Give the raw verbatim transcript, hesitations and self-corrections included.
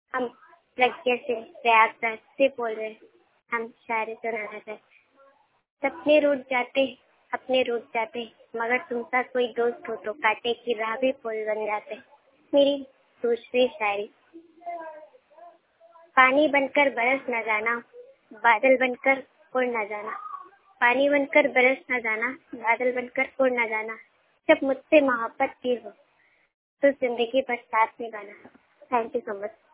हम प्रज्ञा से प्रयागराज से बोल रहे हैं। हम शायरी सुनाना चाहते। सपने रूठ जाते अपने रूठ जाते, मगर तुम सा कोई दोस्त हो तो कांटे की राह भी पुल बन जाते। मेरी दूसरी शायरी। पानी बनकर बरस न जाना, बादल बनकर उड़ न जाना। पानी बनकर बरस न जाना, बादल बनकर उड़ न जाना। जब मुझसे मोहब्बत की हो तो जिंदगी भर साथ निभाना। Thank you so much.